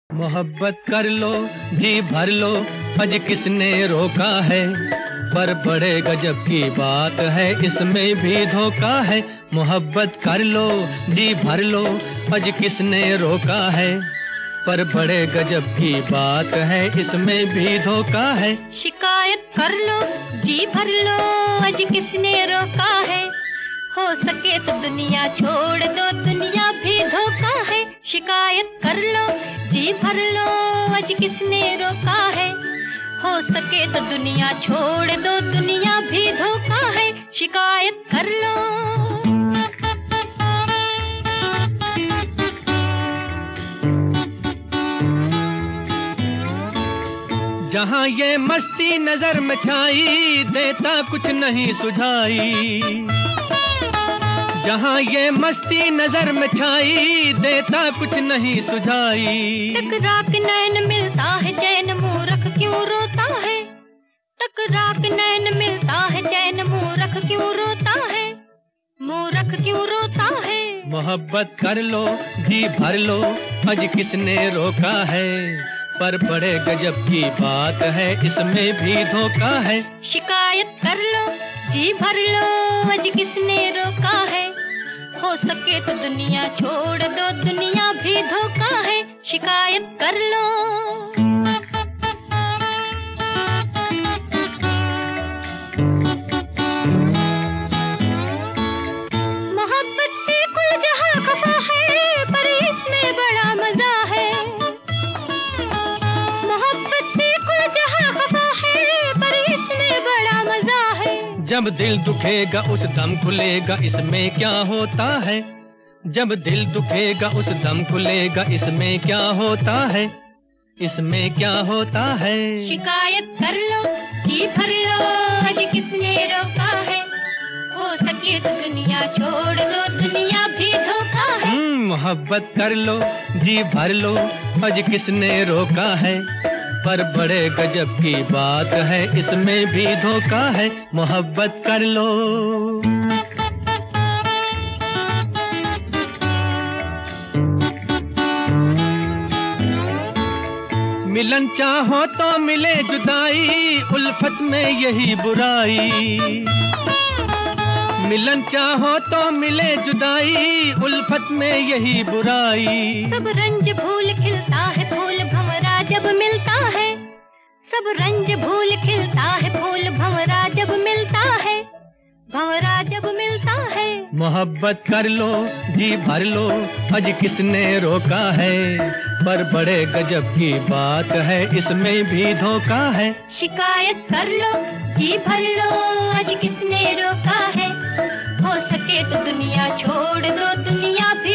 मोहब्बत कर लो, जी भर लो, अज किसने रोका है। पर बड़े गजब की बात है, इसमें भी धोखा है। मोहब्बत कर लो, जी भर लो, अज किसने रोका है। पर बड़े गजब की बात है, इसमें भी धोखा है। शिकायत कर लो, जी भर लो, अज किसने रोका है। हो सके तो दुनिया छोड़ दो, दुनिया भी धोखा है। शिकायत कर लो, जी भर लो, अज किसने रोका है। हो सके तो दुनिया छोड़ दो, दुनिया भी धोखा है। शिकायत कर लो। जहाँ ये मस्ती नजर में छाई, देता कुछ नहीं सुझाई। जहाँ ये मस्ती नजर में छाई, देता कुछ नहीं सुझाई। टकरा के नैन मिलता है चैन, मूर्ख क्यों रोता है। टकरा के नैन मिलता है चैन, मूर्ख क्यों रोता है। मूर्ख क्यों रोता है। मोहब्बत कर लो, जी भर लो, अज किसने रोका है। पर बड़े गजब की बात है, इसमें भी धोखा है। शिकायत कर लो, जी भर लो, अज किसने रोका है। हो सके तो दुनिया छोड़ दो, दुनिया भी धोखा है। शिकायत कर लो। मोहब्बत से कुल जहां खफा है, पर इसमें बड़ा मजा है। मोहब्बत से कुल जहां खफा है, पर इसमें बड़ा मजा है। जब दिल दुखेगा उस दम खुलेगा, इसमें क्या होता है। जब दिल दुखेगा उस दम खुलेगा, इसमें क्या होता है। इसमें क्या होता है। शिकायत कर लो, जी भर लो, अज किसने रोका है। हो सके तो दुनिया छोड़ दो, दुनिया भी धोखा है। मोहब्बत कर लो, जी भर लो, अज किसने रोका है। पर बड़े गजब की बात है, इसमें भी धोखा है। मोहब्बत कर लो। मिलन चाहो तो मिले जुदाई, उल्फत में यही बुराई। मिलन चाहो तो मिले जुदाई, उल्फत में यही बुराई। सब रंज भूल खिलता है फूल भंवरा जब मिलता है। सब रंज भूल खिलता है फूल भंवरा जब मिलता है। भंवरा जब मिलता है। मोहब्बत कर लो, जी भर लो, अज किसने रोका है। पर बड़े गजब की बात है, इसमें भी धोखा है। शिकायत कर लो, जी भर लो, अज किसने रोका है। हो सके तो दुनिया छोड़ दो, दुनिया भी